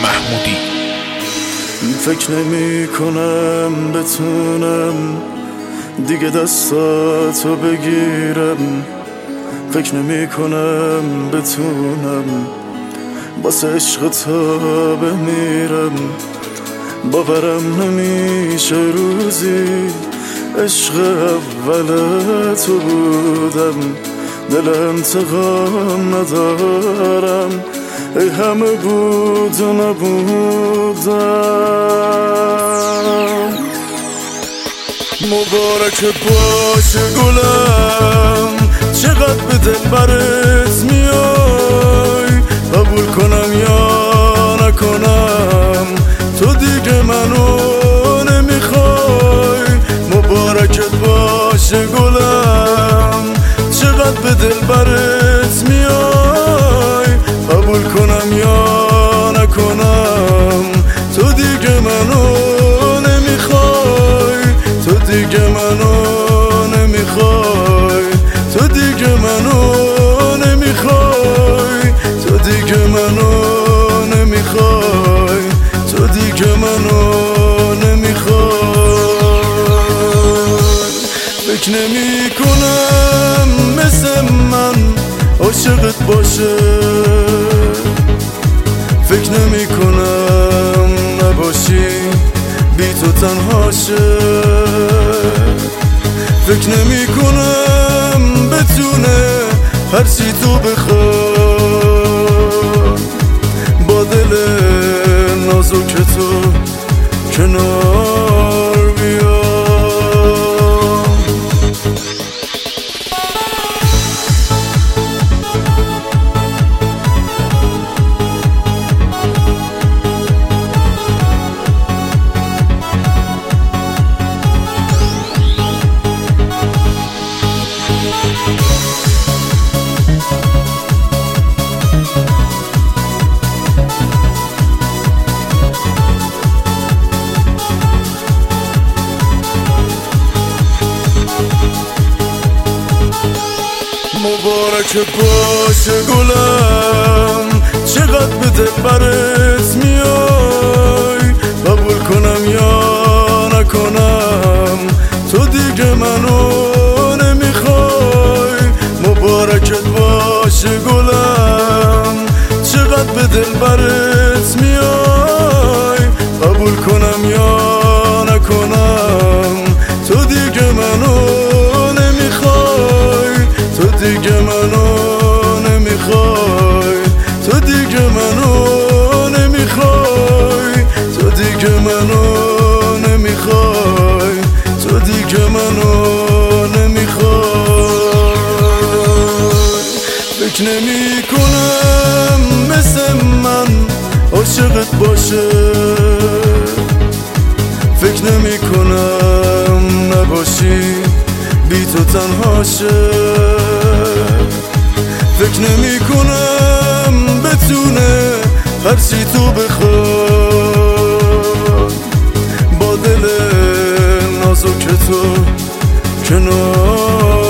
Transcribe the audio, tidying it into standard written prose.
محمودی. فکر نمی کنم بتونم دیگه دستاتو بگیرم، فکر نمی کنم بتونم واسه عشق تو بمیرم. باورم نمیشه روزی عشق اول تو بودم، دل انتقام ندارم، ای همه بود و نبودم. مبارک باشه گلم، چقدر به دل برت میای، قبول کنم یا نکنم تو دیگه منو نمیخوای. مبارکت باشه گلم، چقدر به دل برت میای، قبول کنم یا نکنم تو دیگه منو نمیخوای، تو دیگه منو نمیخوای، تو دیگه منو نمیخوای، تو دیگه منو نمیخوای، تو دیگه منو نمیخوای. فکر نمی کنم مثل من عاشقت باشه، فکر نمی کنم نباشی بی تو تنهاشه، فکر نمی کنم بتونه هرچی تو بخواد با دل نازک تو کنار بیاد. مبارک باشه گلم، چقدر به دل برت میای، قبول کنم یا نکنم تو دیگه منو نمیخوای. مبارکت باشه گلم، چقدر به دل برت میای، قبول کنم یا نکنم تو دیگه منو نمیخوای، تو دیگه منو نمیخوای، تو دیگه منو نمیخوای، تو دیگه منو نمیخوای، تو دیگه منو نمیخوای. فکر نمی کنم مثل من عاشقت باشه، فکر نمی کنم نباشی بی تو تنهاشه، فکر نمی کنم بتونه هرچی تو بخواد با دل نازک تو کنار